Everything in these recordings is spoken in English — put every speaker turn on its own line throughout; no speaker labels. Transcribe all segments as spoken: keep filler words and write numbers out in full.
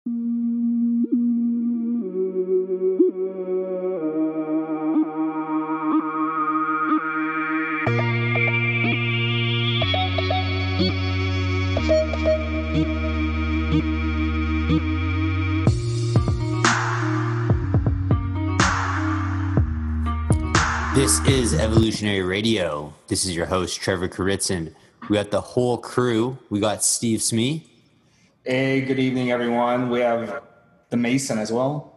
This is Evolutionary Radio. This is your host, Trevor Kuritzin. We got the whole crew. We got Steve Smee.
Hey, good evening, everyone. We have the Mason as well.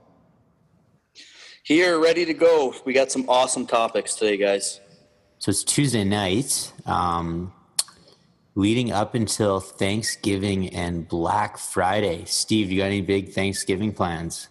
Here, ready to go. We got some awesome topics today, guys.
So it's Tuesday night, um, leading up until Thanksgiving and Black Friday. Steve, you got any big Thanksgiving plans?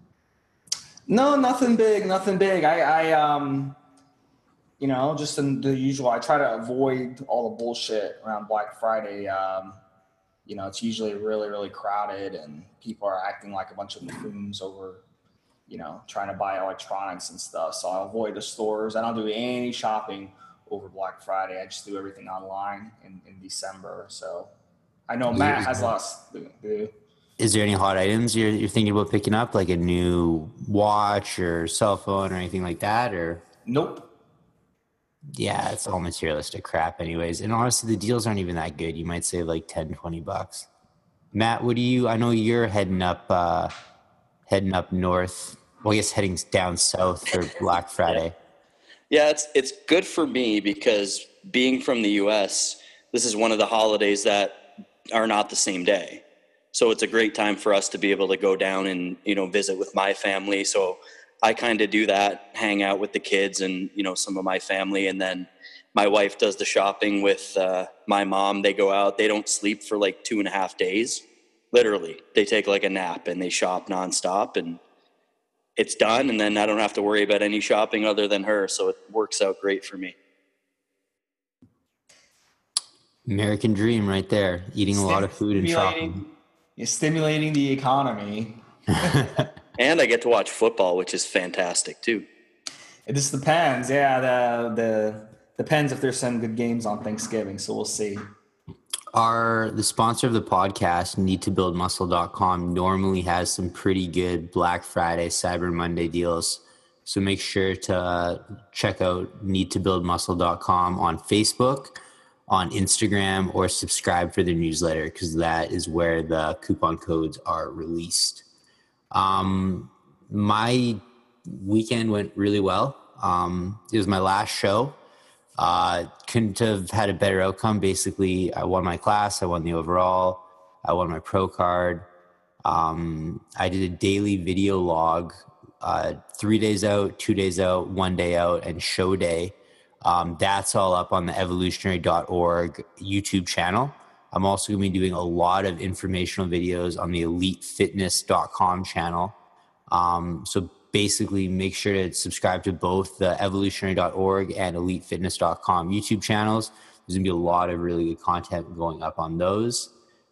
No, nothing big, nothing big. I, I um, you know, just in the usual. I try to avoid all the bullshit around Black Friday. Um, you know, it's usually really, really crowded, and people are acting like a bunch of buffoons over, you know, trying to buy electronics and stuff. So I avoid the stores. I don't do any shopping over Black Friday. I just do everything online in, in December. So I know Matt has lots to do.
Is there any hot items you're, you're thinking about picking up, like a new watch or cell phone or anything like that? Or
Nope.
Yeah, it's all materialistic crap anyways. And honestly, the deals aren't even that good. You might save like ten, twenty bucks. Matt, what do you, I know you're heading up, uh, heading up north. Well, I guess heading down south for Black Friday.
Yeah, it's it's good for me because being from the U S, this is one of the holidays that are not the same day. So it's a great time for us to be able to go down and, you know, visit with my family. So I kind of do that, hang out with the kids and, you know, some of my family. And then my wife does the shopping with uh, my mom. They go out, they don't sleep for like two and a half days. Literally, they take like a nap and they shop nonstop and it's done. And then I don't have to worry about any shopping other than her. So it works out great for me.
American dream right there. Eating a lot of food and shopping.
You're stimulating the economy.
And I get to watch football, which is fantastic too.
It just depends. Yeah, the the depends if there's some good games on Thanksgiving. So we'll see.
Our the sponsor of the podcast, need to build muscle dot com, normally has some pretty good Black Friday, Cyber Monday deals. So make sure to uh, check out need to build muscle dot com on Facebook, on Instagram, or subscribe for their newsletter because that is where the coupon codes are released. Um, my weekend went really well. Um, it was my last show. Uh, couldn't have had a better outcome. Basically, I won my class. I won the overall. I won my pro card. Um, I did a daily video log, uh, three days out, two days out, one day out, and show day. Um, that's all up on the evolutionary dot org YouTube channel. I'm also going to be doing a lot of informational videos on the elite fitness dot com channel. Um, so basically make sure to subscribe to both the evolutionary dot org and elite fitness dot com YouTube channels. There's going to be a lot of really good content going up on those.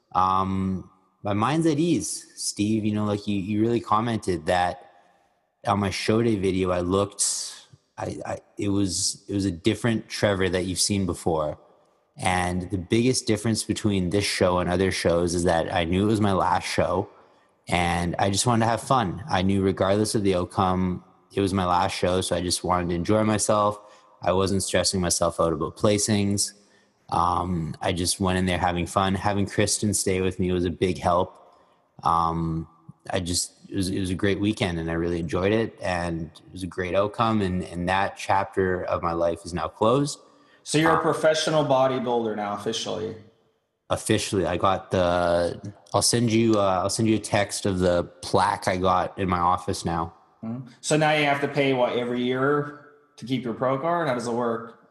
Um, my mind's at ease. Steve, you know, like you, you really commented that on my show day video, I looked, I, I, it was, it was a different Trevor that you've seen before. And the biggest difference between this show and other shows is that I knew it was my last show and I just wanted to have fun. I knew regardless of the outcome, it was my last show. So I just wanted to enjoy myself. I wasn't stressing myself out about placings. Um, I just went in there having fun. Having Kristen stay with me was a big help. Um, I just, it was, it was a great weekend and I really enjoyed it and it was a great outcome. And, and that chapter of my life is now closed.
So you're a professional bodybuilder now, officially.
Officially, I got the. I'll send you. Uh, I'll send you a text of the plaque I got in my office now.
Mm-hmm. So now you have to pay what every year to keep your pro card? How does it work?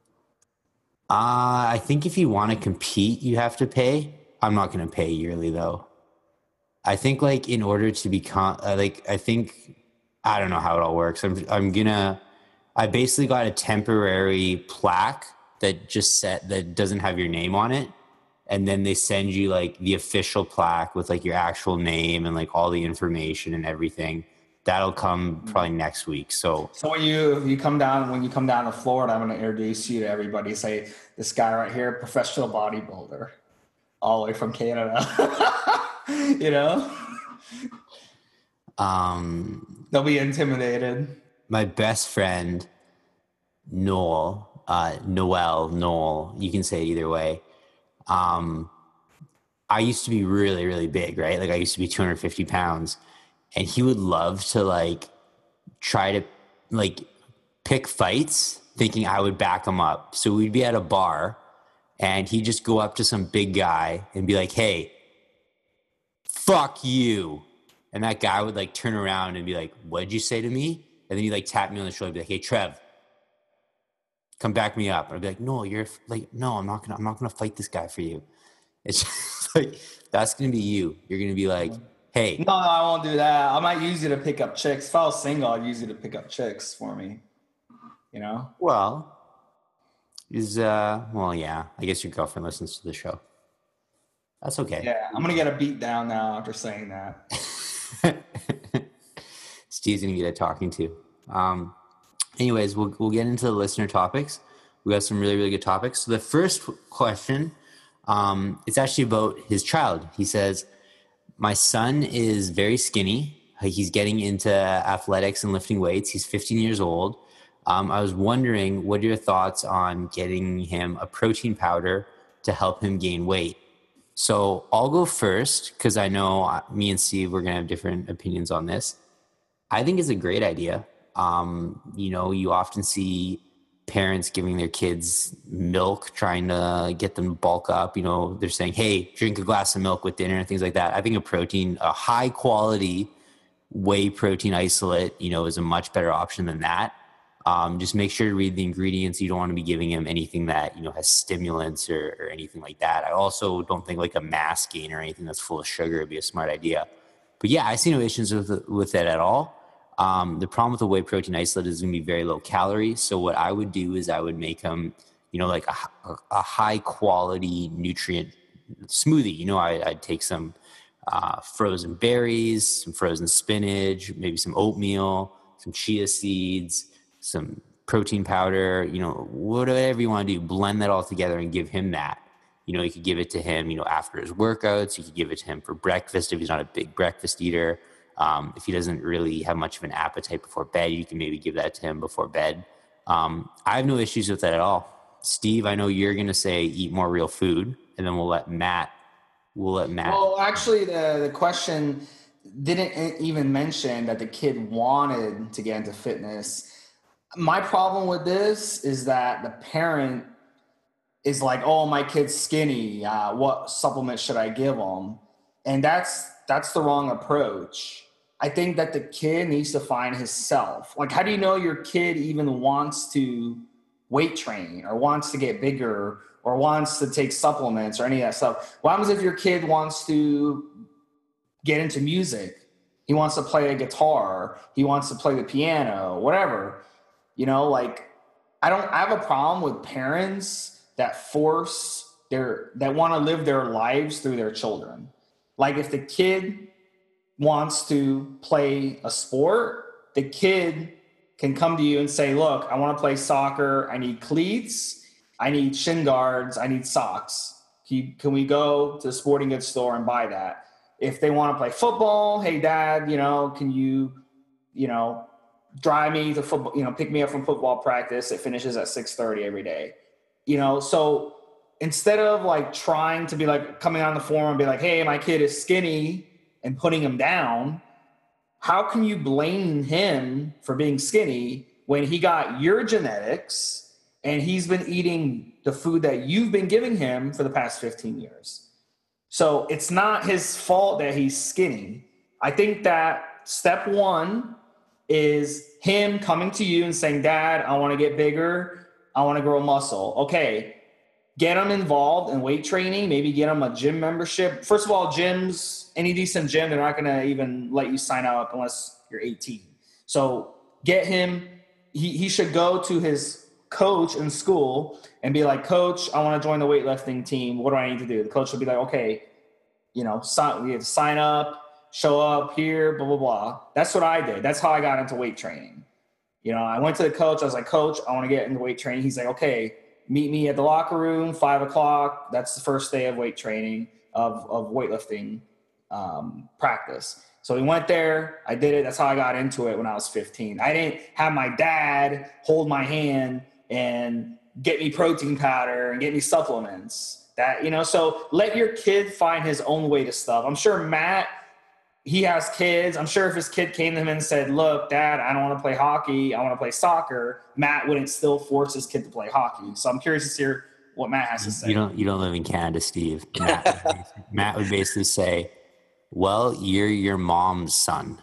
Uh, I think if you want to compete, you have to pay. I'm not going to pay yearly though. I think like in order to become uh, like I think I don't know how it all works. I'm I'm gonna. I basically got a temporary plaque that just set that doesn't have your name on it. And then they send you like the official plaque with like your actual name and like all the information and everything. That'll come probably next week. So,
so when you you come down when you come down to Florida, I'm going to introduce you to everybody. Say this guy right here, professional bodybuilder, all the way from Canada. You know.
Um,
They'll be intimidated.
my best friend, Noel, uh, Noel, Noel, you can say it either way. Um, I used to be really, really big, right? Like I used to be two hundred fifty pounds, and he would love to like try to like pick fights thinking I would back him up. So we'd be at a bar and he'd just go up to some big guy and be like, hey, fuck you. And that guy would like turn around and be like, what'd you say to me? And then he'd like tap me on the shoulder and be like, hey, Trev, come back me up. And I'd be like, no, you're like, no, I'm not gonna, I'm not gonna fight this guy for you. It's just like, that's gonna be you. You're gonna be like, hey.
No, no, I won't do that. I might use you to pick up chicks. If I was single, I'd use you to pick up chicks for me. You know?
Well, is, uh, well, yeah, I guess your girlfriend listens to the show. That's okay.
Yeah, I'm going to get a beat down now after saying that.
Steve's going to get a talking to. Um, anyways, we'll, we'll get into the listener topics. We got some really, really good topics. So the first question, um, it's actually about his child. He says, my son is very skinny. He's getting into athletics and lifting weights. He's fifteen years old. Um, I was wondering, what are your thoughts on getting him a protein powder to help him gain weight? So I'll go first because I know me and Steve, we're going to have different opinions on this. I think it's a great idea. Um, you know, you often see parents giving their kids milk, trying to get them to bulk up. You know, they're saying, hey, drink a glass of milk with dinner and things like that. I think a protein, a high quality whey protein isolate, you know, is a much better option than that. Um, just make sure to read the ingredients. You don't want to be giving him anything that, you know, has stimulants or, or anything like that. I also don't think like a mass gain or anything that's full of sugar would be a smart idea. But yeah, I see no issues with, with it at all. Um, the problem with the whey protein isolate is going to be very low calorie. So what I would do is I would make him, you know, like a, a high quality nutrient smoothie. You know, I, I'd take some uh, frozen berries, some frozen spinach, maybe some oatmeal, some chia seeds, some protein powder, you know, whatever you want to do, blend that all together and give him that. You know, you could give it to him, you know, after his workouts. You could give it to him for breakfast if he's not a big breakfast eater. Um, if he doesn't really have much of an appetite before bed, you can maybe give that to him before bed. Um, I have no issues with that at all. Steve, I know you're going to say eat more real food, and then we'll let Matt, we'll let Matt.
Well, actually, the, the question didn't even mention that the kid wanted to get into fitness. My problem with this is that the parent is like, oh, my kid's skinny. Uh, what supplement should I give him? And that's, that's the wrong approach. I think that the kid needs to find his self. Like, how do you know your kid even wants to weight train or wants to get bigger or wants to take supplements or any of that stuff? What happens if your kid wants to get into music? He wants to play a guitar. He wants to play the piano, whatever. You know, like, I don't I have a problem with parents that force their, that want to live their lives through their children. Like, if the kid wants to play a sport, the kid can come to you and say, look, I want to play soccer. I need cleats. I need shin guards. I need socks. Can, you, can we go to the sporting goods store and buy that? If they want to play football, hey, dad, you know, can you, you know, drive me to football, you know, pick me up from football practice. It finishes at six thirty every day. You know, so instead of like trying to be like coming on the forum and be like, hey, my kid is skinny and putting him down, how can you blame him for being skinny when he got your genetics and he's been eating the food that you've been giving him for the past fifteen years? So it's not his fault that he's skinny. I think that step one is him coming to you and saying, Dad, I want to get bigger. I want to grow muscle. Okay. Get him involved in weight training. Maybe get him a gym membership. First of all, gyms, any decent gym, they're not going to even let you sign up unless you're eighteen. So get him, he, he should go to his coach in school and be like, Coach, I want to join the weightlifting team. What do I need to do? The coach will be like, okay, you know, sign, we have to sign up, show up here, blah, blah, blah. That's what I did. That's how I got into weight training. You know, I went to the coach. I was like, Coach, I want to get into weight training. He's like, okay, meet me at the locker room, five o'clock. That's the first day of weight training, of, of weightlifting um, practice. So we went there. I did it. That's how I got into it when I was fifteen. I didn't have my dad hold my hand and get me protein powder and get me supplements. That, you know, so let your kid find his own way to stuff. I'm sure Matt, he has kids. I'm sure if his kid came to him and said, look, Dad, I don't want to play hockey. I want to play soccer. Matt wouldn't still force his kid to play hockey. So I'm curious to hear what Matt has to say.
You don't, you don't live in Canada, Steve. Matt, would, Matt would basically say, well, you're your mom's son.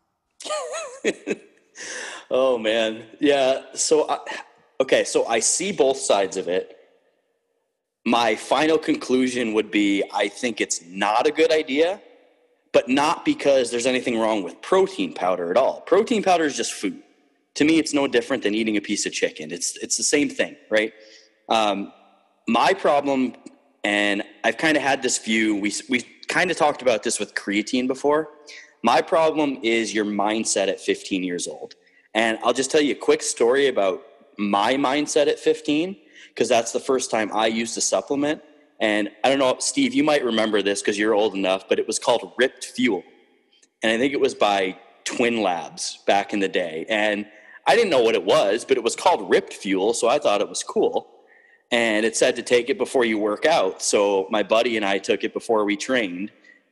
Oh, man. Yeah. So, I, okay. So I see both sides of it. My final conclusion would be, I think it's not a good idea, but not because there's anything wrong with protein powder at all. Protein powder is just food. To me, it's no different than eating a piece of chicken. It's, it's the same thing, right? Um, my problem, and I've kind of had this view, we, we kind of talked about this with creatine before. My problem is your mindset at fifteen years old. And I'll just tell you a quick story about my mindset at fifteen, because that's the first time I used a supplement. And I don't know, Steve, you might remember this because you're old enough, but it was called Ripped Fuel. And I think it was by Twin Labs back in the day. And I didn't know what it was, but it was called Ripped Fuel, so I thought it was cool. And it said to take it before you work out. So my buddy and I took it before we trained.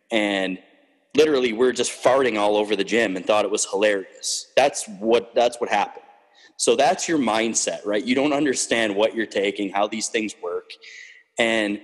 And literally we're just farting all over the gym and thought it was hilarious. That's what, that's what happened. So that's your mindset, right? You don't understand what you're taking, how these things work. And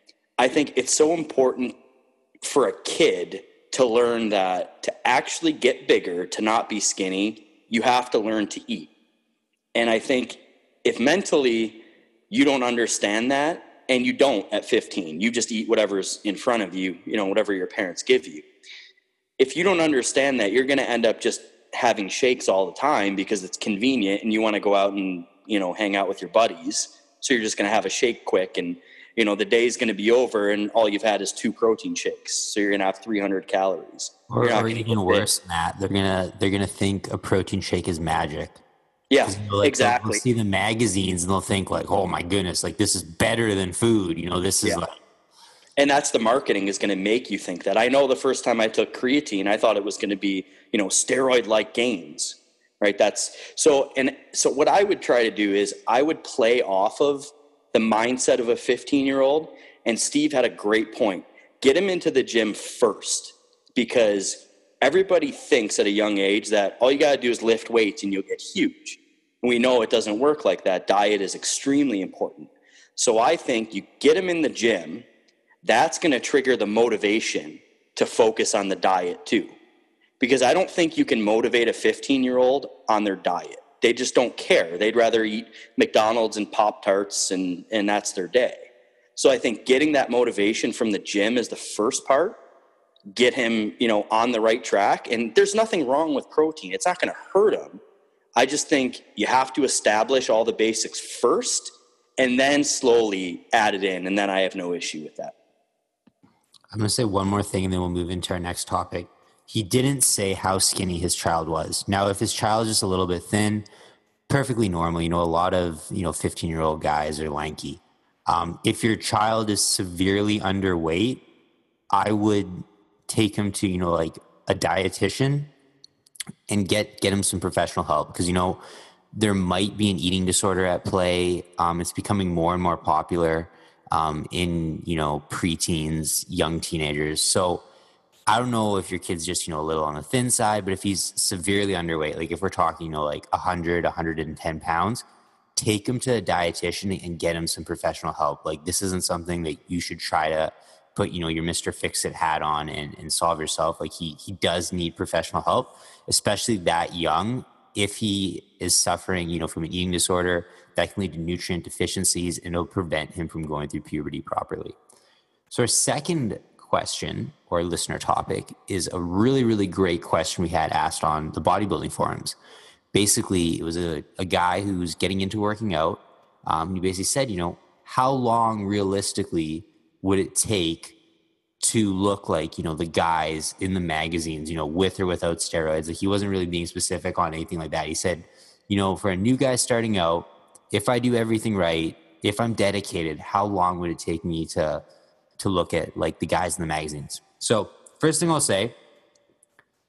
I think it's so important for a kid to learn that to actually get bigger, to not be skinny, you have to learn to eat. And I think if mentally you don't understand that, and you don't at fifteen, you just eat whatever's in front of you, you know, whatever your parents give you. If you don't understand that, you're going to end up just having shakes all the time because it's convenient and you want to go out and, you know, hang out with your buddies. So you're just going to have a shake quick and, you know, the day's going to be over and all you've had is two protein shakes. So you're going to have three hundred calories.
Or, or even worse than that, they're going to, they're going to think a protein shake is magic.
Yeah,
you know, like,
exactly.
They'll see the magazines and they'll think like, oh my goodness, like this is better than food. You know, this is
yeah.
like.
And that's the marketing is going to make you think that. I know the first time I took creatine, I thought it was going to be, you know, steroid-like gains, right? That's so, and so what I would try to do is I would play off of the mindset of a fifteen year old. And Steve had a great point. Get him into the gym first, because everybody thinks at a young age that all you got to do is lift weights and you'll get huge. And we know it doesn't work like that. Diet is extremely important. So I think you get him in the gym, that's going to trigger the motivation to focus on the diet too. Because I don't think you can motivate a fifteen year old on their diet. They just don't care. They'd rather eat McDonald's and Pop-Tarts and, and that's their day. So I think getting that motivation from the gym is the first part. Get him, you know, on the right track. And there's nothing wrong with protein. It's not going to hurt him. I just think you have to establish all the basics first and then slowly add it in. And then I have no issue with that.
I'm going to say one more thing and then we'll move into our next topic. He didn't say how skinny his child was. Now, if his child is just a little bit thin, perfectly normal. You know, a lot of, you know, fifteen year old guys are lanky. Um, if your child is severely underweight, I would take him to, you know, like a dietitian and get, get him some professional help. Because, you know, there might be an eating disorder at play. Um, it's becoming more and more popular um, in, you know, preteens, young teenagers. So I don't know if your kid's just, you know, a little on the thin side, but if he's severely underweight, like if we're talking, you know, like one hundred, one hundred ten pounds, take him to a dietitian and get him some professional help. Like this isn't something that you should try to put, you know, your Mister Fix-It hat on and, and solve yourself. Like he, he does need professional help, especially that young. If he is suffering, you know, from an eating disorder, that can lead to nutrient deficiencies and it'll prevent him from going through puberty properly. So our second question or listener topic is a really, really great question we had asked on the bodybuilding forums. Basically, it was a, a guy who was getting into working out. Um, he basically said, you know, how long realistically would it take to look like, you know, the guys in the magazines, you know, with or without steroids? Like he wasn't really being specific on anything like that. He said, you know, for a new guy starting out, if I do everything right, if I'm dedicated, how long would it take me to to look at like the guys in the magazines? So first thing I'll say,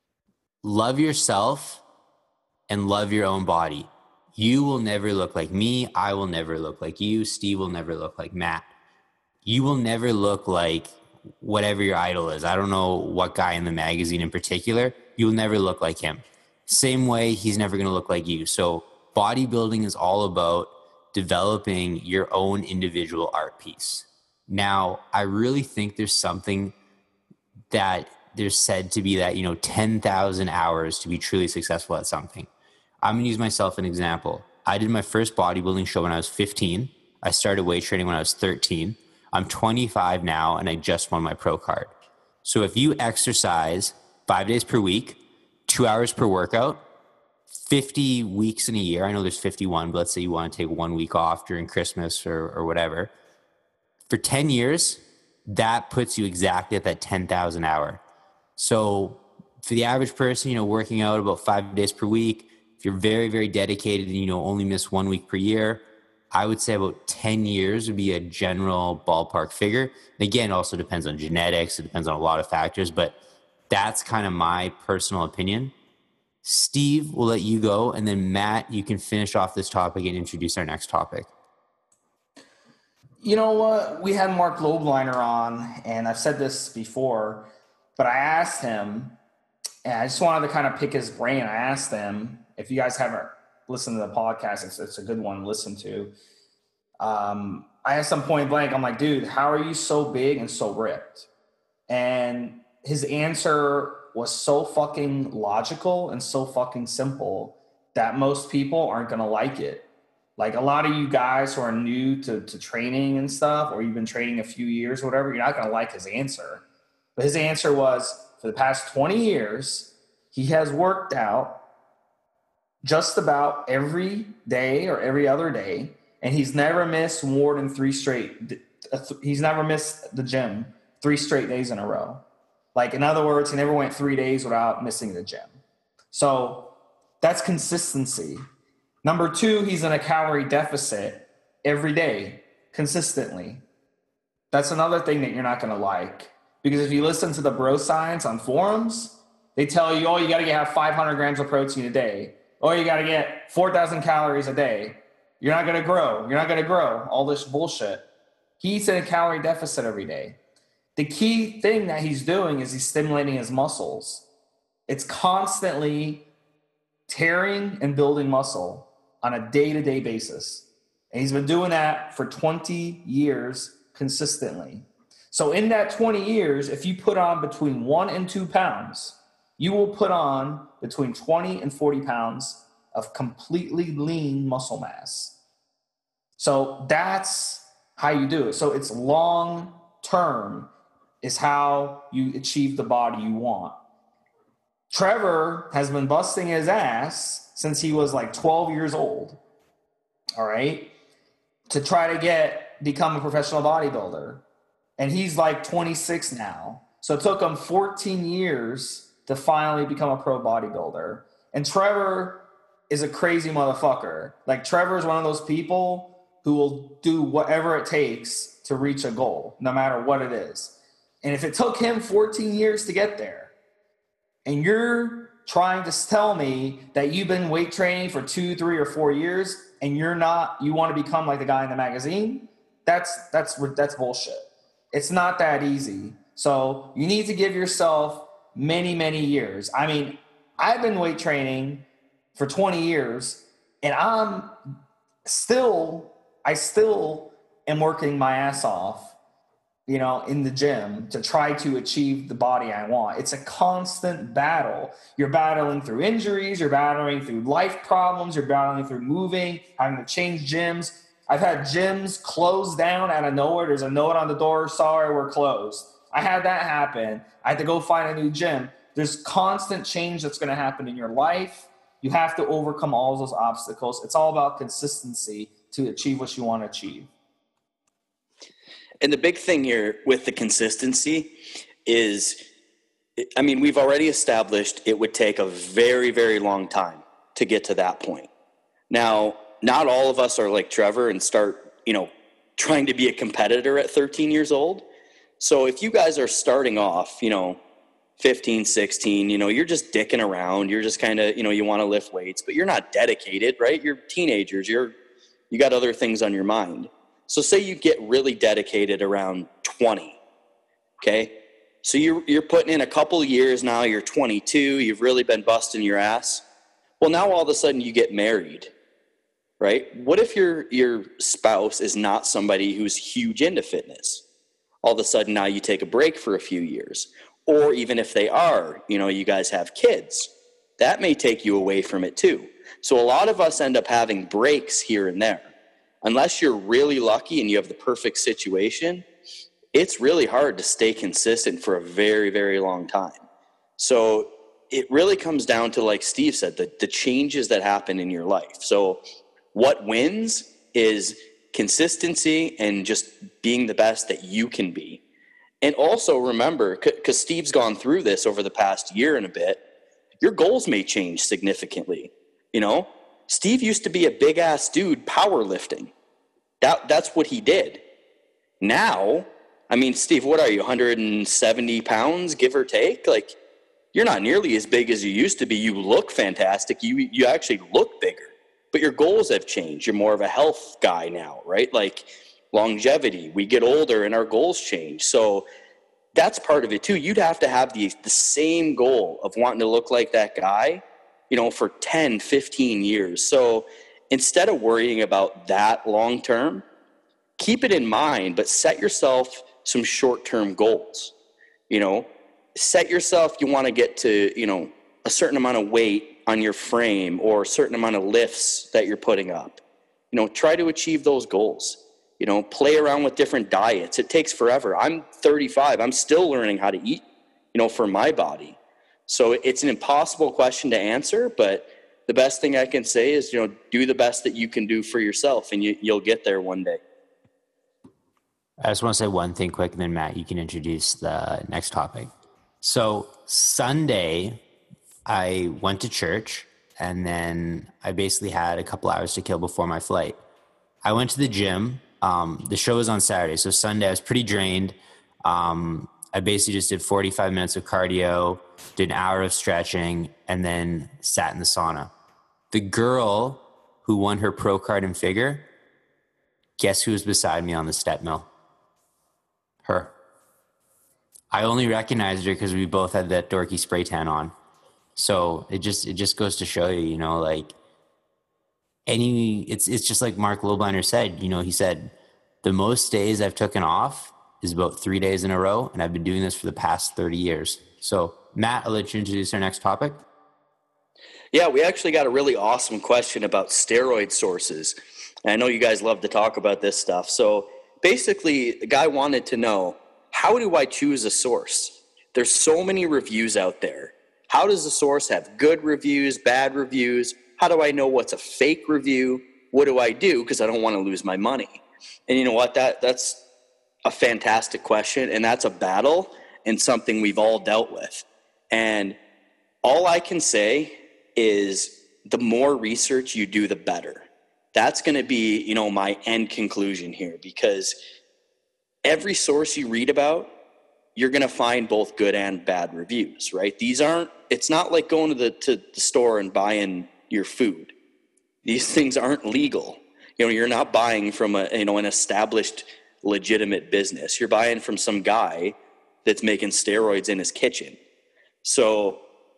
love yourself and love your own body. You will never look like me. I will never look like you. Steve will never look like Matt. You will never look like whatever your idol is. I don't know what guy in the magazine in particular. You will never look like him. Same way, he's never going to look like you. So bodybuilding is all about developing your own individual art piece. Now, I really think there's something that there's said to be that, you know, ten thousand hours to be truly successful at something. I'm going to use myself as an example. I did my first bodybuilding show when I was fifteen. I started weight training when I was thirteen. I'm twenty-five now, and I just won my pro card. So if you exercise five days per week, two hours per workout, fifty weeks in a year, I know there's fifty-one, but let's say you want to take one week off during Christmas or, or whatever. For ten years, that puts you exactly at that ten thousand hour. So for the average person, you know, working out about five days per week, if you're very, very dedicated and, you know, only miss one week per year, I would say about ten years would be a general ballpark figure. And again, it also depends on genetics. It depends on a lot of factors, but that's kind of my personal opinion. Steve, we'll let you go. And then Matt, you can finish off this topic and introduce our next topic.
You know what? We had Mark Lobliner on, and I've said this before, but I asked him, and I just wanted to kind of pick his brain. I asked him, if you guys haven't listened to the podcast, it's, it's a good one to listen to. Um, I asked him point blank, I'm like, dude, how are you so big and so ripped? And his answer was so fucking logical and so fucking simple that most people aren't going to like it. Like a lot of you guys who are new to, to training and stuff, or you've been training a few years or whatever, you're not going to like his answer. But his answer was, for the past twenty years, he has worked out just about every day or every other day, and he's never missed more than three straight. He's never missed the gym three straight days in a row. Like, in other words, he never went three days without missing the gym. So that's consistency. Number two, he's in a calorie deficit every day, consistently. That's another thing that you're not going to like. Because if you listen to the bro science on forums, they tell you, oh, you got to have five hundred grams of protein a day. Or you got to get four thousand calories a day. You're not going to grow. You're not going to grow. All this bullshit. He's in a calorie deficit every day. The key thing that he's doing is he's stimulating his muscles. It's constantly tearing and building muscle on a day-to-day basis. And he's been doing that for twenty years consistently. So in that twenty years, if you put on between one and two pounds, you will put on between twenty and forty pounds of completely lean muscle mass. So that's how you do it. So it's long term is how you achieve the body you want. Trevor has been busting his ass since he was like twelve years old, all right, to try to get become a professional bodybuilder. And he's like twenty-six now. So it took him fourteen years to finally become a pro bodybuilder. And Trevor is a crazy motherfucker. Like, Trevor is one of those people who will do whatever it takes to reach a goal, no matter what it is. And if it took him fourteen years to get there, and you're trying to tell me that you've been weight training for two, three, or four years, and you're not, you want to become like the guy in the magazine, that's that's that's bullshit. It's not that easy. So you need to give yourself many, many years. I mean, I've been weight training for twenty years, and I'm still, I still am working my ass off, you know, in the gym to try to achieve the body I want. It's a constant battle. You're battling through injuries. You're battling through life problems. You're battling through moving, having to change gyms. I've had gyms closed down out of nowhere. There's a note on the door, sorry, we're closed. I had that happen. I had to go find a new gym. There's constant change that's going to happen in your life. You have to overcome all those obstacles. It's all about consistency to achieve what you want to achieve.
And the big thing here with the consistency is, I mean, we've already established it would take a very, very long time to get to that point. Now, not all of us are like Trevor and start, you know, trying to be a competitor at thirteen years old. So if you guys are starting off, you know, fifteen, sixteen, you know, you're just dicking around. You're just kind of, you know, you want to lift weights, but you're not dedicated, right? You're teenagers. You're, you got other things on your mind. So say you get really dedicated around twenty. Okay. So you're, you're putting in a couple of years now, you're twenty-two, you've really been busting your ass. Well, now all of a sudden you get married, right? What if your, your spouse is not somebody who's huge into fitness? All of a sudden now you take a break for a few years. Or even if they are, you know, you guys have kids, that may take you away from it too. So a lot of us end up having breaks here and there. Unless you're really lucky and you have the perfect situation, it's really hard to stay consistent for a very, very long time. So it really comes down to, like Steve said, the, the changes that happen in your life. So what wins is consistency and just being the best that you can be. And also remember, because Steve's gone through this over the past year and a bit, your goals may change significantly. You know, Steve used to be a big ass dude powerlifting. That, that's what he did. Now, I mean, Steve, what are you, one hundred seventy pounds, give or take? Like, you're not nearly as big as you used to be. You look fantastic. You, you actually look bigger. But your goals have changed. You're more of a health guy now, right? Like, longevity. We get older and our goals change. So that's part of it too. You'd have to have the, the same goal of wanting to look like that guy, you know, for ten, fifteen years. So instead of worrying about that long term, keep it in mind, but set yourself some short-term goals. You know, set yourself, you want to get to, you know, a certain amount of weight on your frame or a certain amount of lifts that you're putting up. You know, try to achieve those goals. You know, play around with different diets. It takes forever. I'm thirty-five. I'm still learning how to eat, you know, for my body. So it's an impossible question to answer, but the best thing I can say is, you know, do the best that you can do for yourself, and you, you'll get there one day.
I just want to say one thing quick, and then Matt, you can introduce the next topic. So Sunday, I went to church, and then I basically had a couple hours to kill before my flight. I went to the gym. Um, the show was on Saturday, so Sunday I was pretty drained. Um, I basically just did forty-five minutes of cardio, did an hour of stretching, and then sat in the sauna. The girl who won her pro card in figure, guess who was beside me on the step mill? Her. I only recognized her because we both had that dorky spray tan on. So it just it just goes to show you, you know, like any it's it's just like Mark Lobliner said, you know, he said the most days I've taken off is about three days in a row, and I've been doing this for the past thirty years. So Matt, I'll let you introduce our next topic.
Yeah, we actually got a really awesome question about steroid sources. And I know you guys love to talk about this stuff. So basically, the guy wanted to know, how do I choose a source? There's so many reviews out there. How does a source have good reviews, bad reviews? How do I know what's a fake review? What do I do? Because I don't want to lose my money. And you know what? That that's a fantastic question, and that's a battle and something we've all dealt with. And all I can say is the more research you do, the better. That's going to be, you know, my end conclusion here, because every source you read about, you're going to find both good and bad reviews, right? These aren't, it's not like going to the, to the store and buying your food. These things aren't legal. You know, you're not buying from a, you know, an established legitimate business. You're buying from some guy that's making steroids in his kitchen. So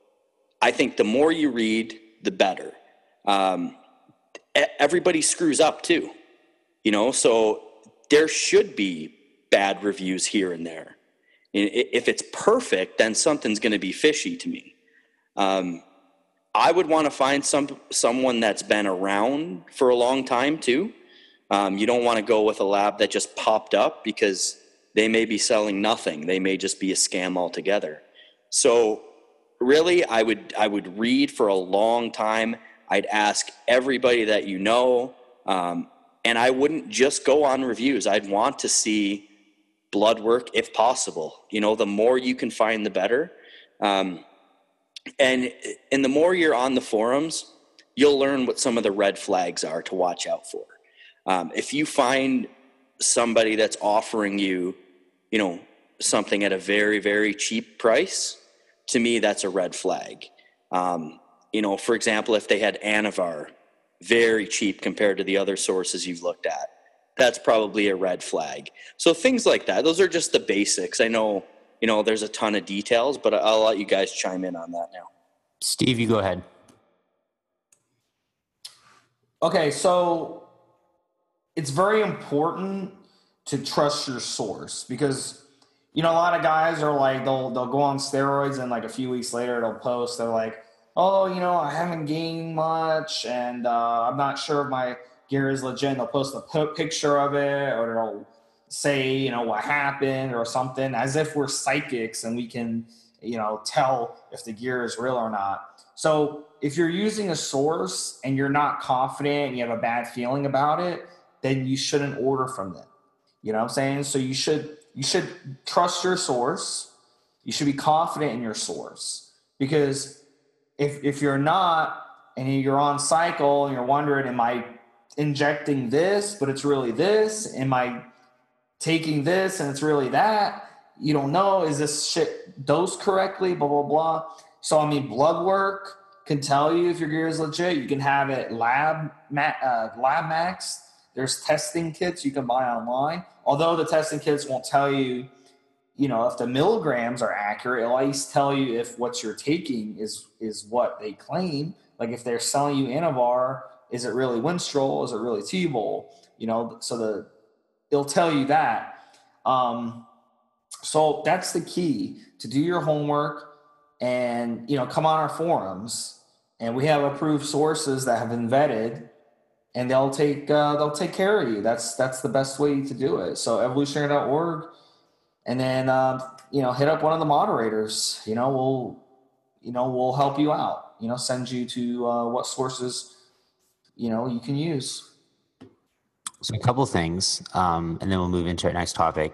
I think the more you read, the better. Um, everybody screws up too, you know, so there should be bad reviews here and there. If it's perfect, then something's going to be fishy to me. Um, I would want to find some someone that's been around for a long time too. Um, you don't want to go with a lab that just popped up, because they may be selling nothing. They may just be a scam altogether. So really, I would I would read for a long time. I'd ask everybody that you know, um, and I wouldn't just go on reviews. I'd want to see blood work if possible. You know, the more you can find, the better. Um, and and the more you're on the forums, you'll learn what some of the red flags are to watch out for. Um, if you find somebody that's offering you, you know, something at a very, very cheap price, to me, that's a red flag. Um, you know, for example, if they had Anavar, very cheap compared to the other sources you've looked at, that's probably a red flag. So things like that, those are just the basics. I know, you know, there's a ton of details, but I'll let you guys chime in on that now.
Steve, you go ahead.
Okay, so it's very important to trust your source because, you know, a lot of guys are like, they'll they'll go on steroids and like a few weeks later they'll post, they're like, oh, you know, I haven't gained much and uh, I'm not sure if my gear is legit. And they'll post a picture of it or they'll say, you know, what happened or something as if we're psychics and we can, you know, tell if the gear is real or not. So if you're using a source and you're not confident and you have a bad feeling about it, then you shouldn't order from them. You know what I'm saying? So you should you should trust your source. You should be confident in your source because if if you're not and you're on cycle and you're wondering, am I injecting this, but it's really this? Am I taking this and it's really that? You don't know. Is this shit dosed correctly? Blah, blah, blah. So, I mean, blood work can tell you if your gear is legit. You can have it lab, uh, lab max. There's testing kits you can buy online. Although the testing kits won't tell you, you know, if the milligrams are accurate, it'll at least tell you if what you're taking is is what they claim. Like if they're selling you Anavar, is it really Winstrol? Is it really T-Bol? You know, so the it'll tell you that. Um, so that's the key, to do your homework and, you know, come on our forums. And we have approved sources that have been vetted, and they'll take uh, they'll take care of you. That's that's the best way to do it. So evolutionary dot org, and then uh, you know, hit up one of the moderators. You know, we'll you know we'll help you out. You know, send you to uh, what sources you know you can use.
So a couple things, um, and then we'll move into our next topic.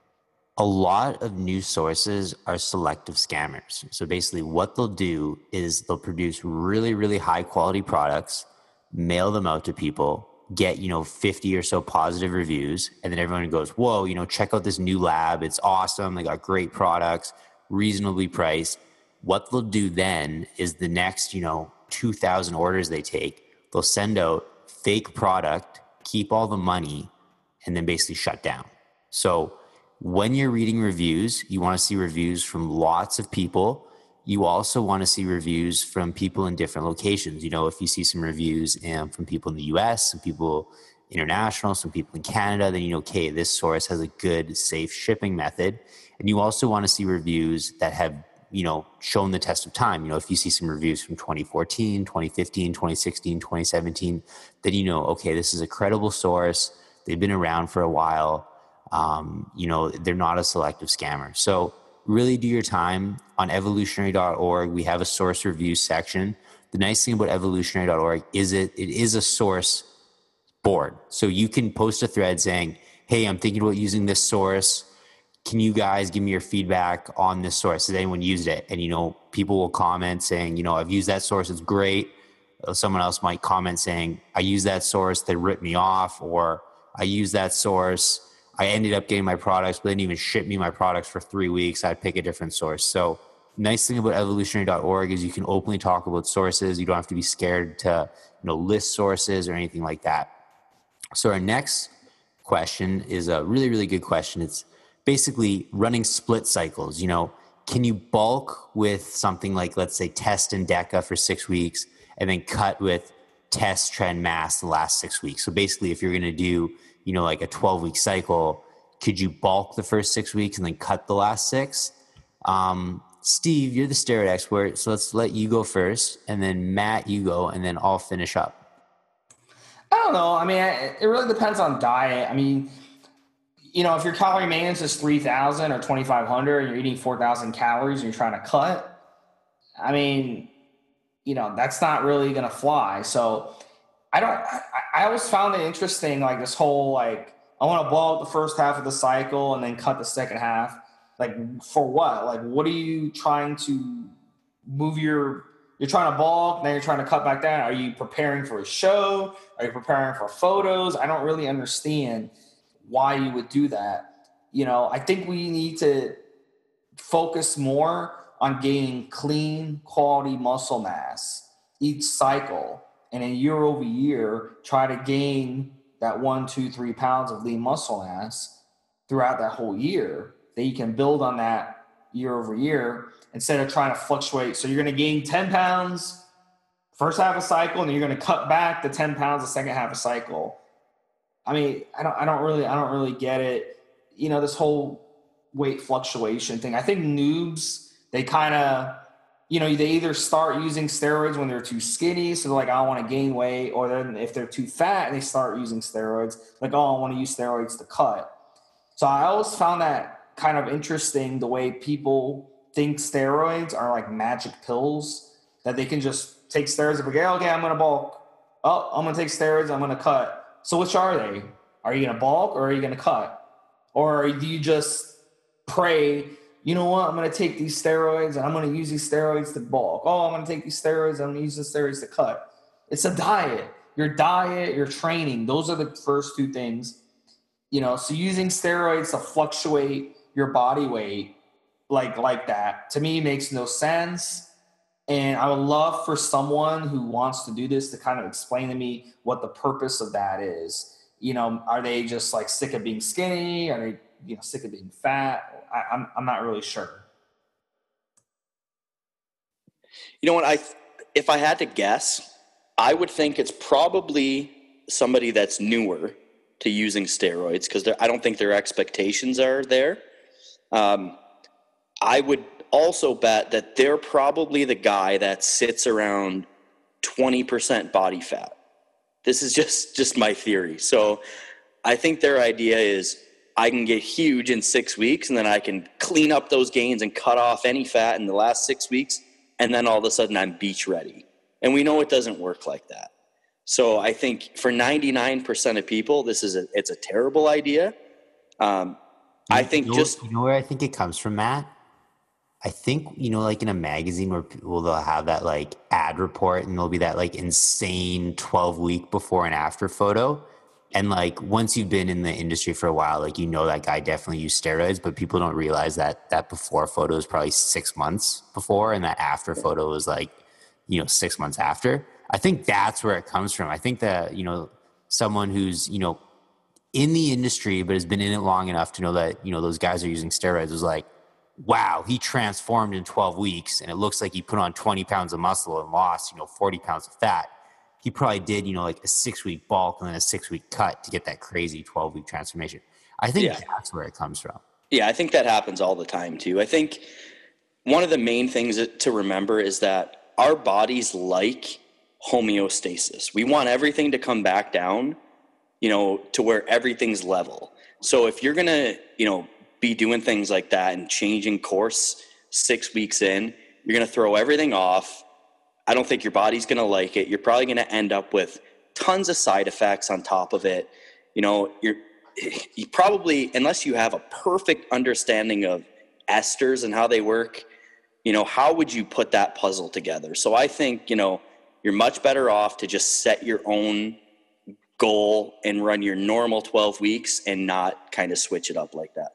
A lot of news sources are selective scammers. So basically what they'll do is they'll produce really, really high quality products, mail them out to people, get, you know, fifty or so positive reviews. And then everyone goes, whoa, you know, check out this new lab. It's awesome. They got great products, reasonably priced. What they'll do then is the next, you know, two thousand orders they take, they'll send out fake product, keep all the money, and then basically shut down. So when you're reading reviews, you want to see reviews from lots of people. You also want to see reviews from people in different locations. You know, if you see some reviews um, from people in the U S, some people international, some people in Canada, then you know, okay, this source has a good, safe shipping method. And you also want to see reviews that have, you know, shown the test of time. You know, if you see some reviews from twenty fourteen, twenty fifteen, twenty sixteen, twenty seventeen, then you know, okay, this is a credible source. They've been around for a while. Um, you know, they're not a selective scammer. So really do your time. On evolutionary dot org, we have a source review section. The nice thing about evolutionary dot org is it, it is a source board. So you can post a thread saying, hey, I'm thinking about using this source. Can you guys give me your feedback on this source? Has anyone used it? And, you know, people will comment saying, you know, I've used that source. It's great. Someone else might comment saying, I used that source. They ripped me off. Or I used that source. I ended up getting my products, but they didn't even ship me my products for three weeks. I'd pick a different source. So nice thing about evolutionary dot org is you can openly talk about sources. You don't have to be scared to, you know, list sources or anything like that. So our next question is a really, really good question. It's basically running split cycles. You know, can you bulk with something like, let's say, test and DECA for six weeks and then cut with test, trend, mass the last six weeks? So basically, if you're going to do, you know, like a twelve week cycle, could you bulk the first six weeks and then cut the last six? Um, Steve, you're the steroid expert, so let's let you go first, and then Matt, you go, and then I'll finish up.
I don't know. I mean, it really depends on diet. I mean, you know, if your calorie maintenance is three thousand or twenty-five hundred and you're eating four thousand calories and you're trying to cut, I mean, you know, that's not really going to fly. So I don't, I, I always found it interesting, like this whole, like, I want to blow out the first half of the cycle and then cut the second half. Like, for what? Like, what are you trying to move your, you're trying to bulk, now you're trying to cut back down. Are you preparing for a show? Are you preparing for photos? I don't really understand why you would do that. You know, I think we need to focus more on gaining clean, quality muscle mass each cycle, and then year over year, try to gain that one, two, three pounds of lean muscle mass throughout that whole year, that you can build on that year over year instead of trying to fluctuate. So you're going to gain ten pounds first half of cycle, and you're going to cut back the ten pounds the second half of cycle. I mean, I don't, I don't really, I don't really get it. You know, this whole weight fluctuation thing. I think noobs, they kind of, you know, they either start using steroids when they're too skinny, so they're like, I want to gain weight, or then if they're too fat, they start using steroids, like, oh, I want to use steroids to cut. So I always found that kind of interesting, the way people think steroids are like magic pills, that they can just take steroids and forget, okay, I'm going to bulk. Oh, I'm going to take steroids, I'm going to cut. So which are they? Are you going to bulk or are you going to cut? Or do you just pray, you know what, I'm going to take these steroids and I'm going to use these steroids to bulk. Oh, I'm going to take these steroids and I'm going to use the steroids to cut. It's a diet. Your diet, your training, those are the first two things. You know, so using steroids to fluctuate your body weight like like that, to me, makes no sense. And I would love for someone who wants to do this to kind of explain to me what the purpose of that is. You know, are they just like sick of being skinny? Are they, you know, sick of being fat? I, I'm I'm not really sure.
You know what? I if I had to guess, I would think it's probably somebody that's newer to using steroids, because I don't think their expectations are there. Um, I would also bet that they're probably the guy that sits around twenty percent body fat. This is just, just my theory. So I think their idea is, I can get huge in six weeks and then I can clean up those gains and cut off any fat in the last six weeks. And then all of a sudden I'm beach ready. And we know it doesn't work like that. So I think for ninety-nine percent of people, this is a, it's a terrible idea. Um, I think
you know,
just,
you know where I think it comes from, Matt? I think, you know, like in a magazine where people, they'll have that like ad report and there'll be that like insane twelve week before and after photo. And like, once you've been in the industry for a while, like, you know, that guy definitely used steroids, but people don't realize that that before photo is probably six months before. And that after photo is like, you know, six months after. I think that's where it comes from. I think that, you know, someone who's, you know, in the industry, but has been in it long enough to know that, you know, those guys are using steroids is like, wow, he transformed in twelve weeks and it looks like he put on twenty pounds of muscle and lost, you know, forty pounds of fat. He probably did, you know, like a six week bulk and then a six week cut to get that crazy twelve week transformation. I think yeah. that's where it comes from.
Yeah, I think that happens all the time too. I think one of the main things to remember is that our bodies like homeostasis. We want everything to come back down, you know, to where everything's level. So if you're going to, you know, be doing things like that and changing course six weeks in, you're going to throw everything off. I don't think your body's going to like it. You're probably going to end up with tons of side effects on top of it. You know, you're you probably, unless you have a perfect understanding of esters and how they work, you know, how would you put that puzzle together? So I think, you know, you're much better off to just set your own goal and run your normal twelve weeks and not kind of switch it up like that.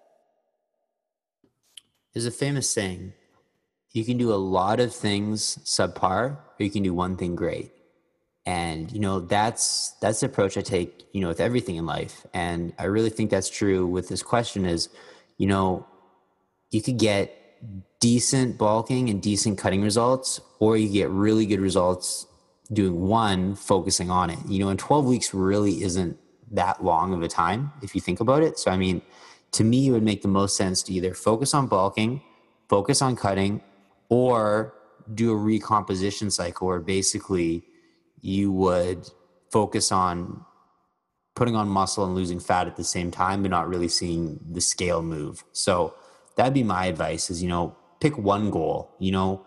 There's a famous saying, you can do a lot of things subpar, or you can do one thing great. And, you know, that's, that's the approach I take, you know, with everything in life. And I really think that's true with this question is, you know, you could get decent bulking and decent cutting results, or you get really good results doing one, focusing on it. You know, and twelve weeks really isn't that long of a time if you think about it. So, I mean, to me, it would make the most sense to either focus on bulking, focus on cutting, or do a recomposition cycle where basically you would focus on putting on muscle and losing fat at the same time, but not really seeing the scale move. So that'd be my advice is, you know, pick one goal. You know,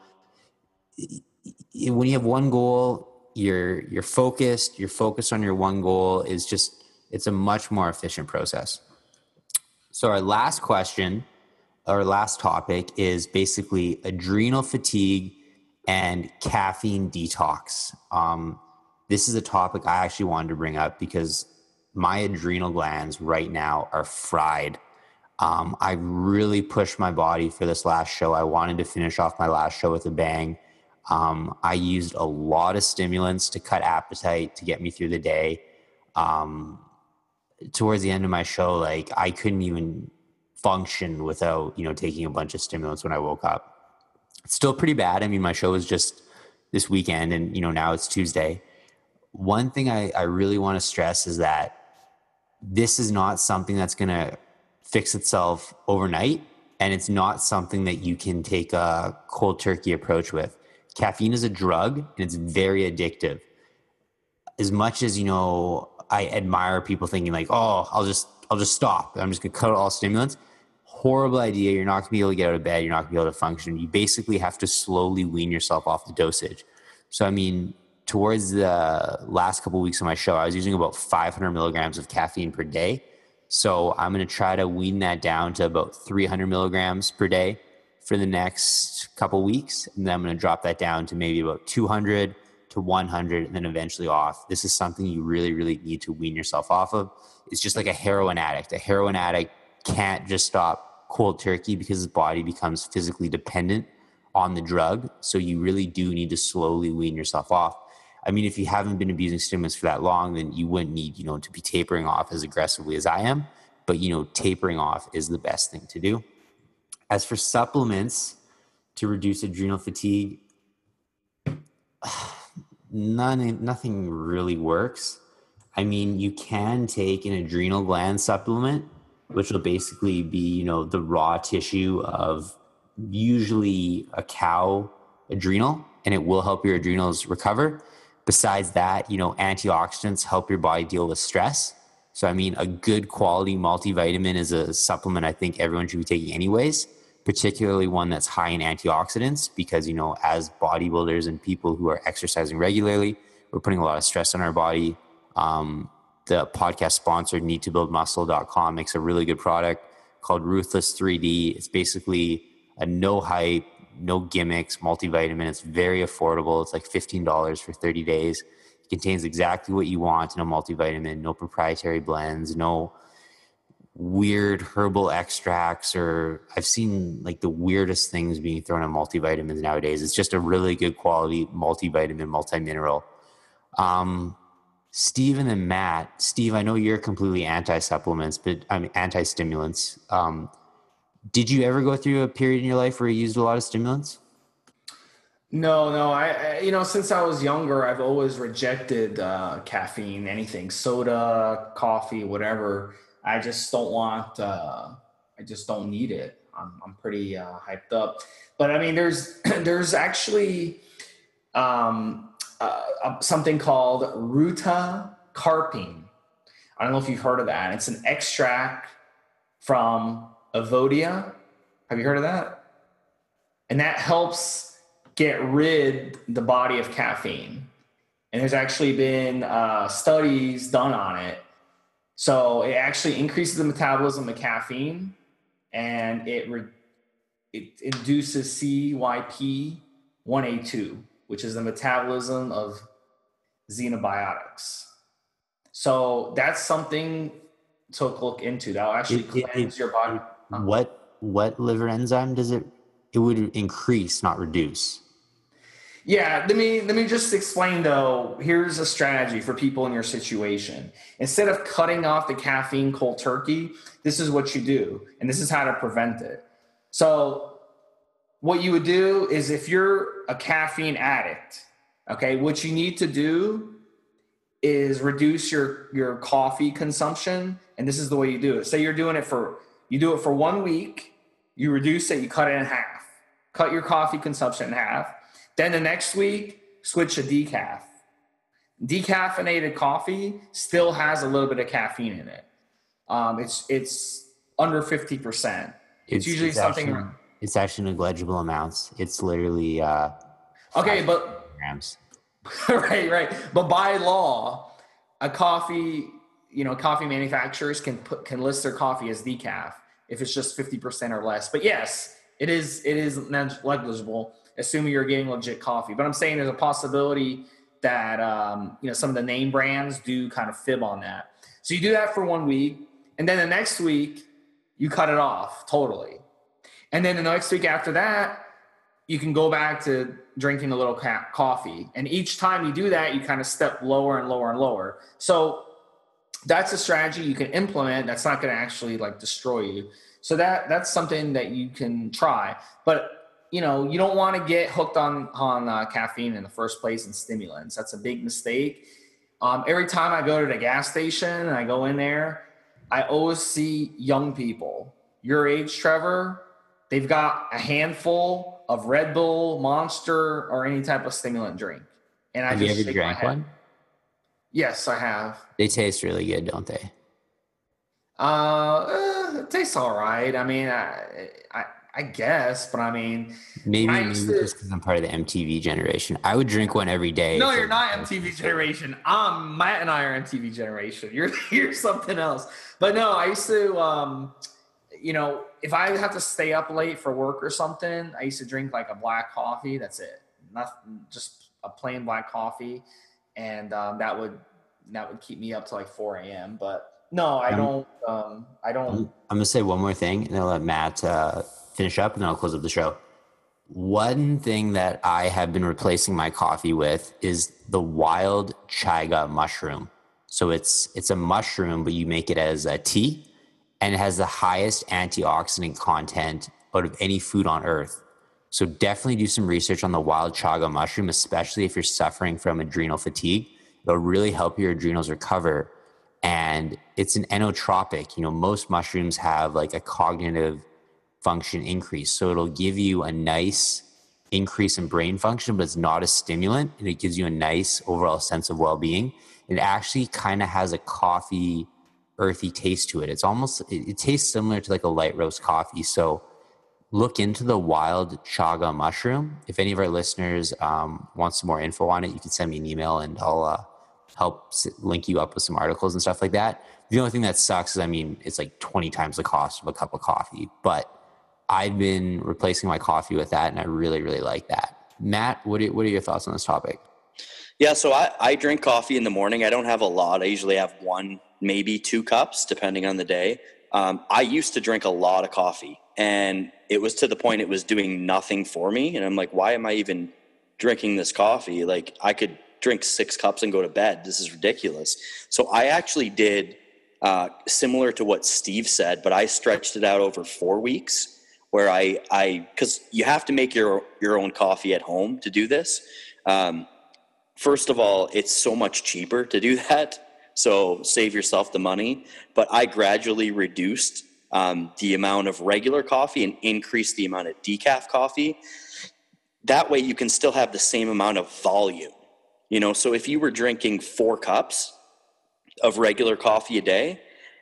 when you have one goal, you're, you're focused, you're focused on your one goal is just, it's a much more efficient process. So our last question, our last topic is basically adrenal fatigue and caffeine detox. Um, this is a topic I actually wanted to bring up because my adrenal glands right now are fried. Um, I really pushed my body for this last show. I wanted to finish off my last show with a bang. Um, I used a lot of stimulants to cut appetite to get me through the day. Um, towards the end of my show, like I couldn't even function without, you know, taking a bunch of stimulants when I woke up. It's still pretty bad. I mean, my show was just this weekend and, you know, now it's Tuesday. One thing I, I really want to stress is that this is not something that's going to fix itself overnight. And it's not something that you can take a cold turkey approach with. Caffeine is a drug and it's very addictive. As much as, you know, I admire people thinking like, oh, I'll just, I'll just stop. I'm just gonna cut out all stimulants. Horrible idea. You're not gonna be able to get out of bed. You're not gonna be able to function. You basically have to slowly wean yourself off the dosage. So, I mean, towards the last couple of weeks of my show, I was using about five hundred milligrams of caffeine per day. So I'm going to try to wean that down to about three hundred milligrams per day for the next couple of weeks. And then I'm going to drop that down to maybe about two hundred to one hundred and then eventually off. This is something you really, really need to wean yourself off of. It's just like a heroin addict. A heroin addict can't just stop cold turkey because his body becomes physically dependent on the drug. So you really do need to slowly wean yourself off. I mean, if you haven't been abusing stimulants for that long, then you wouldn't need, you know, to be tapering off as aggressively as I am. But, you know, tapering off is the best thing to do. As for supplements to reduce adrenal fatigue, none, nothing really works. I mean, you can take an adrenal gland supplement, which will basically be, you know, the raw tissue of usually a cow adrenal, and it will help your adrenals recover. Besides that, you know, antioxidants help your body deal with stress. So, I mean, a good quality multivitamin is a supplement I think everyone should be taking anyways, particularly one that's high in antioxidants because, you know, as bodybuilders and people who are exercising regularly, we're putting a lot of stress on our body. Um, the podcast sponsor, need to build muscle dot com, makes a really good product called Ruthless three D. It's basically a no hype, no gimmicks multivitamin. It's very affordable. It's like fifteen dollars for thirty days. It contains exactly what you want in a multivitamin, no proprietary blends, no weird herbal extracts, or I've seen like the weirdest things being thrown in multivitamins nowadays. It's just a really good quality multivitamin, multimineral. Um, Steve and then Matt. Steve, I know you're completely anti-supplements, but I mean anti-stimulants. Um, Did you ever go through a period in your life where you used a lot of stimulants?
No, no. I, I you know, since I was younger, I've always rejected uh, caffeine, anything, soda, coffee, whatever. I just don't want, uh, I just don't need it. I'm, I'm pretty uh, hyped up. But I mean, there's, there's actually um, uh, something called rutacarpine. I don't know if you've heard of that. It's an extract from Avodia. Have you heard of that? And that helps get rid the body of caffeine. And there's actually been uh, studies done on it. So it actually increases the metabolism of caffeine, and it re- it induces C Y P one A two, which is the metabolism of xenobiotics. So that's something to look into. That'll actually
It- it-
cleanse
it-
your body.
What what liver enzyme does it? It would increase, not reduce.
Yeah, let me let me just explain though. Here's a strategy for people in your situation. Instead of cutting off the caffeine cold turkey, this is what you do, and this is how to prevent it. So what you would do is, if you're a caffeine addict, okay, what you need to do is reduce your your coffee consumption, and this is the way you do it. Say you're doing it for you do it for one week, you reduce it, you cut it in half. Cut your coffee consumption in half. Then the next week, switch to decaf. Decaffeinated coffee still has a little bit of caffeine in it. Um, it's it's under fifty percent. It's, it's usually
it's
something.
Actually, it's actually negligible amounts. It's literally uh,
okay, but
grams.
right, right. But by law, a coffee, you know, coffee manufacturers can put can list their coffee as decaf if it's just fifty percent or less. But yes, it is it is negligible, assuming you're getting legit coffee. But I'm saying there's a possibility that, um, you know, some of the name brands do kind of fib on that. So you do that for one week. And then the next week, you cut it off totally. And then the next week after that, you can go back to drinking a little ca- coffee. And each time you do that, you kind of step lower and lower and lower. So that's a strategy you can implement that's not going to actually like destroy you. So that that's something that you can try. But, you know, you don't want to get hooked on, on uh, caffeine in the first place and stimulants. That's a big mistake. Um, every time I go to the gas station and I go in there, I always see young people, your age, Trevor. They've got a handful of Red Bull, Monster, or any type of stimulant drink. And I
Have
just
you ever
shake my
drank
head.
one?
Yes, I have.
They taste really good, don't they?
Uh, eh, it tastes all right. I mean, I, I, I guess, but I mean,
Maybe,
I
maybe
used to-
just because I'm part of the M T V generation. I would drink one every day.
no,
if
you're
it-
not M T V generation. Um, Matt and I are M T V generation. You're you're something else. But no, I used to, um, you know, if I have to stay up late for work or something, I used to drink like a black coffee. That's it. Nothing, just a plain black coffee, and um, that would that would keep me up to like four a.m. But no, I
Um,
don't. Um, I don't.
I'm, I'm gonna say one more thing, and then I'll let Matt uh, finish up, and then I'll close up the show. One thing that I have been replacing my coffee with is the wild chaga mushroom. So it's it's a mushroom, but you make it as a tea, and it has the highest antioxidant content out of any food on earth. So definitely do some research on the wild chaga mushroom, especially if you're suffering from adrenal fatigue. It'll really help your adrenals recover. And it's an enotropic. You know, most mushrooms have like a cognitive function increase. So it'll give you a nice increase in brain function, but it's not a stimulant. And it gives you a nice overall sense of well-being. It actually kind of has a coffee, earthy taste to it. It's almost, it, it tastes similar to like a light roast coffee. So look into the wild chaga mushroom. If any of our listeners um, want some more info on it, you can send me an email and I'll uh, help link you up with some articles and stuff like that. The only thing that sucks is, I mean, it's like twenty times the cost of a cup of coffee, but I've been replacing my coffee with that and I really, really like that. Matt, what are, what are your thoughts on this topic?
Yeah, so I, I drink coffee in the morning. I don't have a lot. I usually have one, maybe two cups, depending on the day. Um, I used to drink a lot of coffee, and it was to the point it was doing nothing for me. And I'm like, why am I even drinking this coffee? Like, I could drink six cups and go to bed. This is ridiculous. So I actually did uh, similar to what Steve said, but I stretched it out over four weeks where I, I, cause you have to make your, your own coffee at home to do this. Um, first of all, it's so much cheaper to do that. So save yourself the money. But I gradually reduced um, the amount of regular coffee and increased the amount of decaf coffee. That way you can still have the same amount of volume. You know, so if you were drinking four cups of regular coffee a day,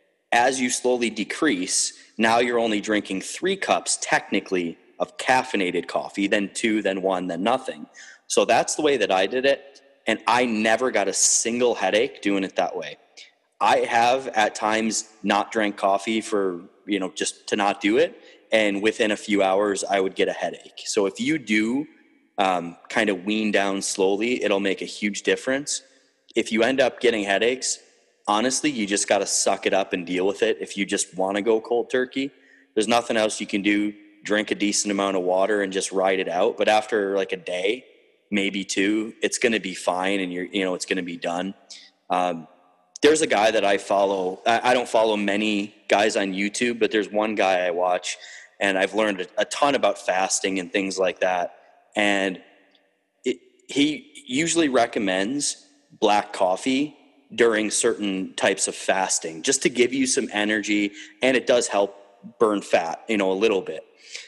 as you slowly decrease, now you're only drinking three cups technically of caffeinated coffee, then two, then one, then nothing. So that's the way that I did it. And I never got a single headache doing it that way. I have at times not drank coffee for, you know, just to not do it. And within a few hours, I would get a headache. So if you do um, kind of wean down slowly, it'll make a huge difference. If you end up getting headaches, honestly, you just got to suck it up and deal with it. If you just want to go cold turkey, there's nothing else you can do. Drink a decent amount of water and just ride it out. But after like a day, maybe two, it's going to be fine. And you're, you know, it's going to be done. Um, there's a guy that I follow. I, I don't follow many guys on YouTube, but there's one guy I watch, and I've learned a, a ton about fasting and things like that. And it, he usually recommends black coffee during certain types of fasting, just to give you some energy. And it does help burn fat, you know, a little bit.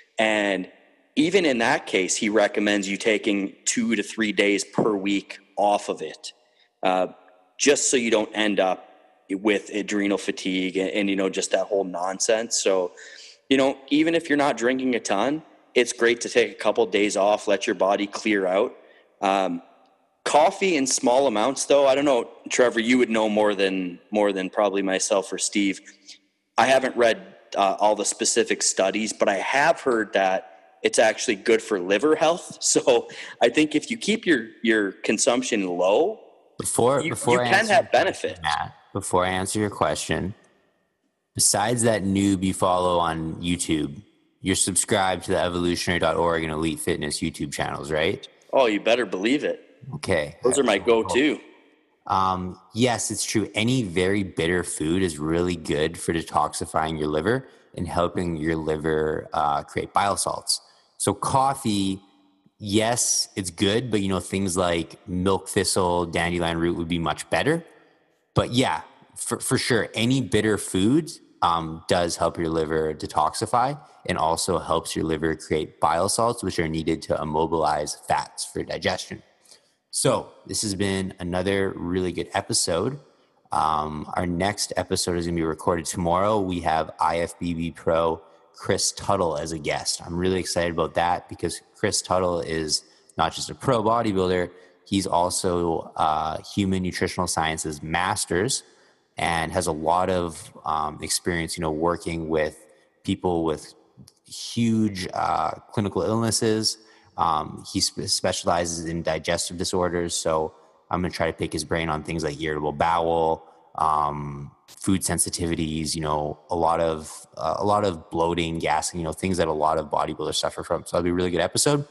And even in that case, he recommends you taking two to three days per week off of it, uh, just so you don't end up with adrenal fatigue and, and, you know, just that whole nonsense. So, you know, even if you're not drinking a ton, it's great to take a couple of days off, let your body clear out. Um, coffee in small amounts, though, I don't know, Trevor, you would know more than more than probably myself or Steve. I haven't read uh, all the specific studies, but I have heard that it's actually good for liver health. So I think if you keep your, your consumption low,
Before,
you,
before
you
I
can
answer
have
your
benefit.
question, Matt, before I answer your question, besides that noob you follow on YouTube, you're subscribed to the evolutionary dot org and Elite Fitness YouTube channels, right?
Oh, you better believe it.
Okay.
Those are my go-to.
Um, yes, it's true. Any very bitter food is really good for detoxifying your liver and helping your liver uh, create bile salts. So coffee, yes, it's good, but you know, things like milk thistle, dandelion root would be much better. But yeah, for, for sure, any bitter food um, does help your liver detoxify and also helps your liver create bile salts, which are needed to immobilize fats for digestion. So this has been another really good episode. Um, our next episode is going to be recorded tomorrow. We have I F B B Pro Chris Tuttle as a guest. I'm really excited about that because Chris Tuttle is not just a pro bodybuilder, he's also a human nutritional sciences master's and has a lot of um, experience, you know, working with people with huge uh, clinical illnesses. Um, he sp- specializes in digestive disorders. So I'm going to try to pick his brain on things like irritable bowel, um, food sensitivities, you know, a lot of, uh, a lot of bloating, gassing, you know, things that a lot of bodybuilders suffer from. So that'll be a really good episode.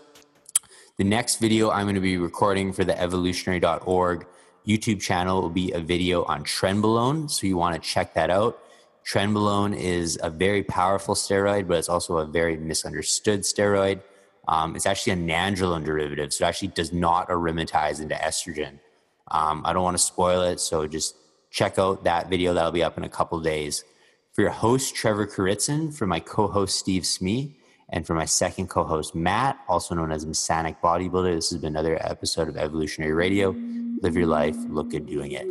The next video I'm going to be recording for the evolutionary dot org YouTube channel will be a video on Trenbolone. So you want to check that out. Trenbolone is a very powerful steroid, but it's also a very misunderstood steroid. Um, it's actually a nandrolone derivative, so it actually does not aromatize into estrogen. Um, I don't want to spoil it, so just check out that video. That'll be up in a couple of days. For your host, Trevor Kuritzin, for my co-host, Steve Smee, and for my second co-host, Matt, also known as Masanic Bodybuilder, this has been another episode of Evolutionary Radio. Live your life, look good doing it.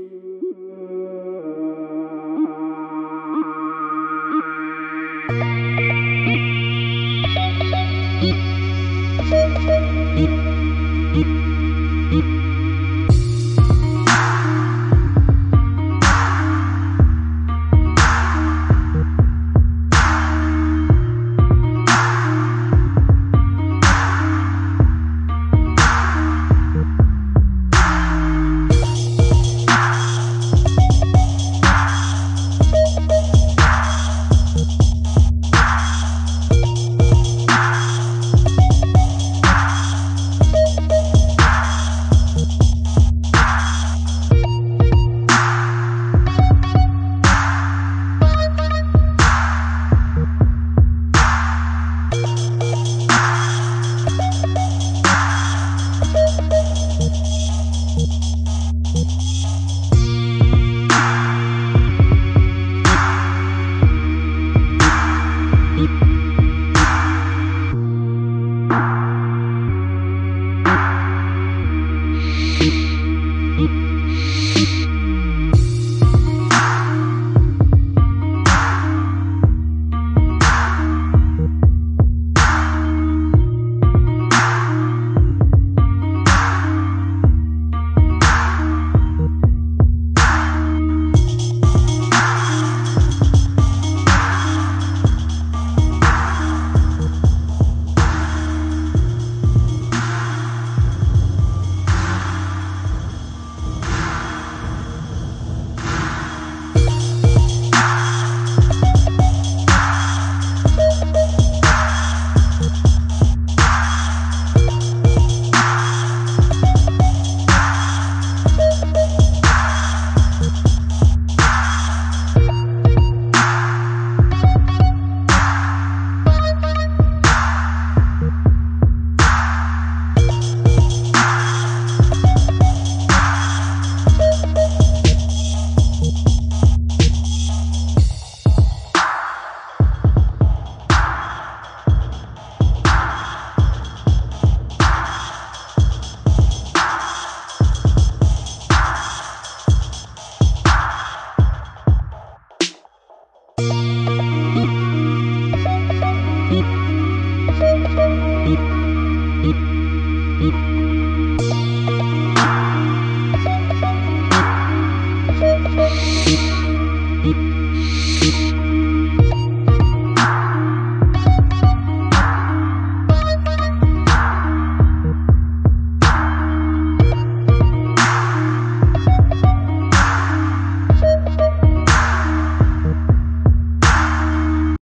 Thank you.